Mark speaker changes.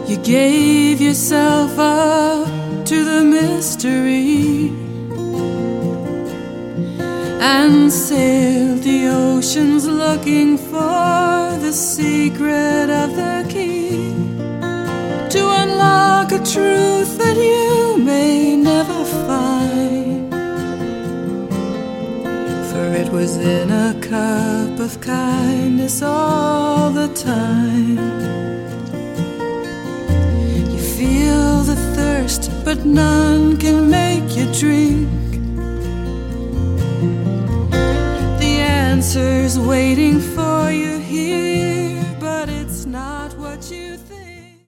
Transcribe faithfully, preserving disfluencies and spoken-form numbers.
Speaker 1: You gave yourself up to the mystery and sailed the oceans looking for the secret of the key to unlock a truth that you may never find. For it was in a cup of kindness all the time. You feel the thirst, but none can make you drink. The answer's waiting for you here, but it's not